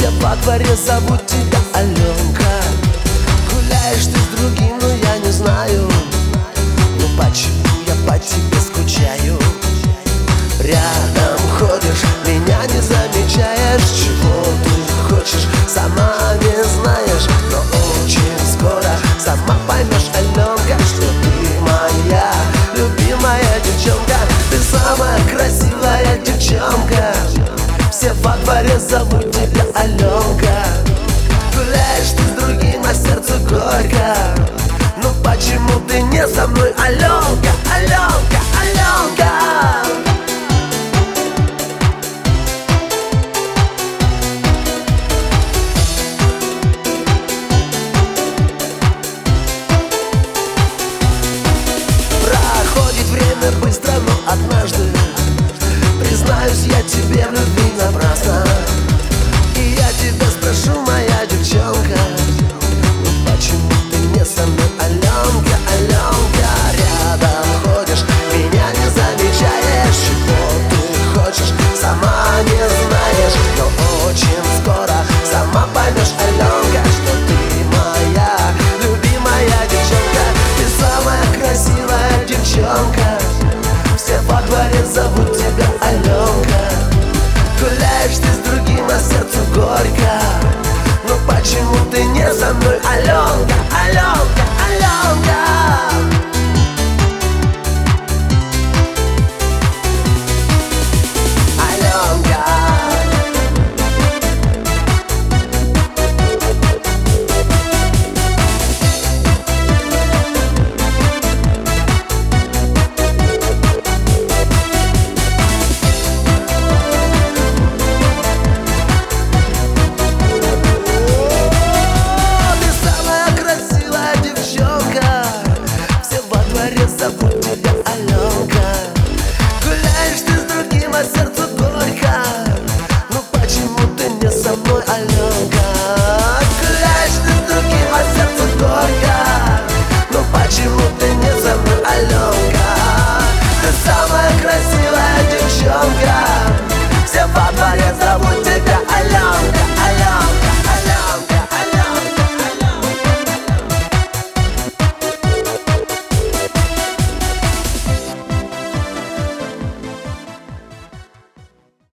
Все во дворе зовут тебя Аленка. Гуляешь ты с другим, но я не знаю, ну почему я по тебе скучаю. Рядом ходишь, меня не замечаешь. Чего ты хочешь, сама не знаешь. Но очень скоро сама поймешь, Аленка, что ты моя любимая девчонка. Ты самая красивая девчонка. Все во дворе зовут тебя Аленка. Гуляешь ты с другим, а сердцу горько. Ну почему ты не со мной, Аленка, Аленка, Аленка?